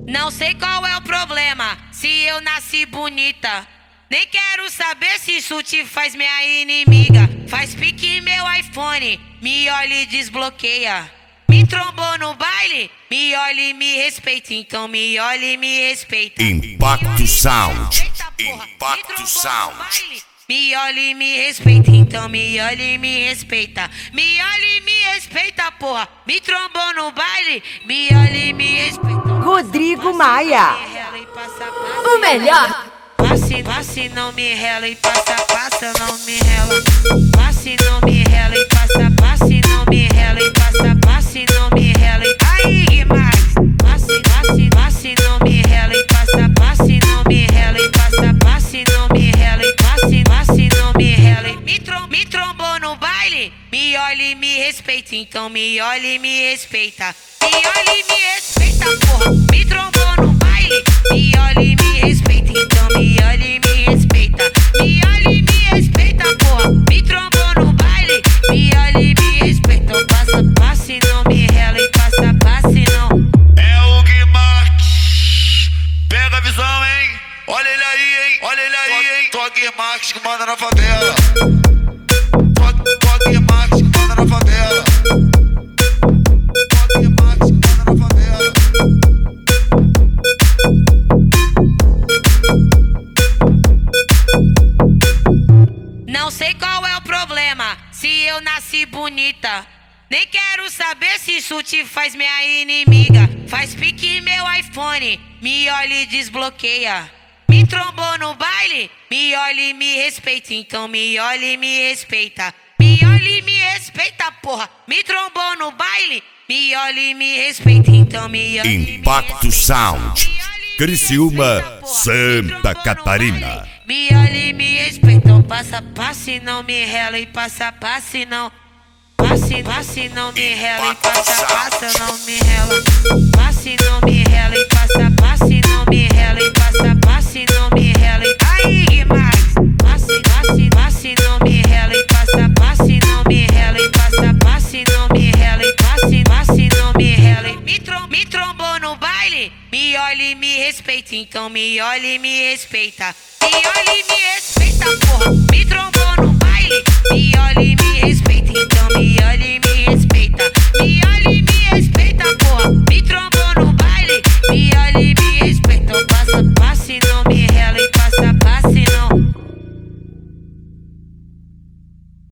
Não sei qual é o problema, se eu nasci bonita. Nem quero saber se isso te faz minha inimiga. Faz pique meu iPhone, me olha e desbloqueia. Me trombou no baile, me olha e me respeita. Então me olha e me respeita. Impacto Sound. Impacto Sound. Me olha e me respeita, então me olha e me respeita. Me olha e me respeita, porra. Me trombou no baile, me olha e me respeita. Rodrigo Maia, o melhor. Passe, não me rela e passa, não me rela. Passe, não me rela e passe, não me rela e passe, não me rela e aí, Max. Passe, não me rela e passe, não me rela e passe, não me rela e passe, não me rela e me trombou no baile, me olha e me respeita, então me olha e me respeita. Me olha e me respeita, porra. Me trombou no baile, me olha e me respeita, então me olha e me respeita. Me olha e me respeita, porra. Me trombou no baile, me olha e me respeita. Então passe, não me rela e passe, não. É o Guimarães, pega a visão, hein? Olha ele aí, hein? Olha ele aí, hein? Tô Guimarães que manda na favela. Tô Guimarães que manda na favela. Tô Guimarães que manda na favela. Não sei qual é o problema, se eu nasci bonita. Nem quero saber se isso te faz minha inimiga. Faz pique meu iPhone, me olha e desbloqueia. Me trombou no baile, me olha e me respeita. Então me olha e me respeita. Me olha e me respeita, porra. Me trombou no baile, me olha e me respeita. Então me olha e me Impacto respeita. Sound. Criciúma, Santa Catarina. Me olha e me respeita. Então passe, não me rela e passe, não. Passe, não me rela e passa, não me rela. Passe, não me rela e passe, não me rela e passe, não me rela e aí, Max. Passe, não me rela e passe, não me rela e passe, não me rela e passe, não me rela e me trombou no baile, me olha e me respeita, então me olha e me respeita. Me olha e me respeita, porra. Me trombou no baile, me olha e me respeita.